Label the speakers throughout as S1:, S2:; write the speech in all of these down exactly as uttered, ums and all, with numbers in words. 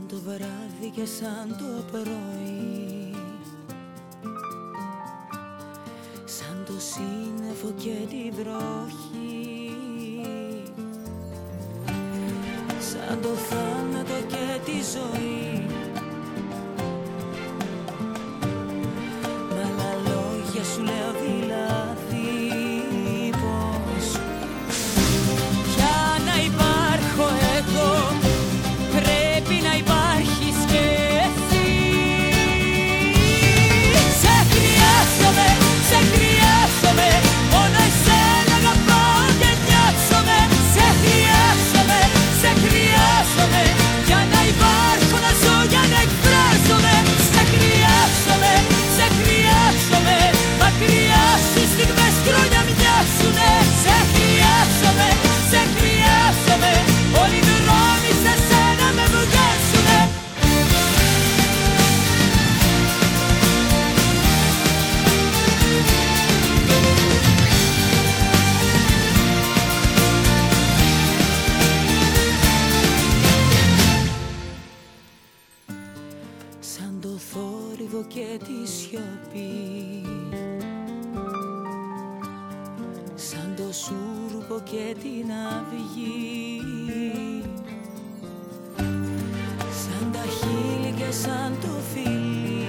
S1: το βράδυ και σαν το πρωί, σαν το σύννεφο και τη βροχή, σαν το θάνατο και τη ζωή. Με άλλα λόγια σου λέω δηλαδή πως για να υπάρχω εγώ πρέπει να υπάρχεις και εσύ. Σε χρειάζομαι, σε χρειάζομαι, μόνο εσένα αγαπάω και νοιάζομαι. Σε χρειάζομαι, σε χρειάζομαι, για να υπάρχω, να ζω, για να εκφράζομαι. Σε χρειάζομαι, σε χρειάζομαι, μακριά στις στιγμές χρόνια μοιάζουνε. Σε χρειάζομαι, σε χρειάζομαι, όλοι οι δρόμοι σε σένα με βγάζουνε. Σαν το θόρυβο και τη σιωπή, σαν το σούρουπο και την αυγή, σαν τα χείλη και σαν το φιλί.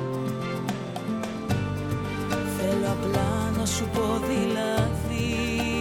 S1: Θέλω απλά να σου πω δηλαδή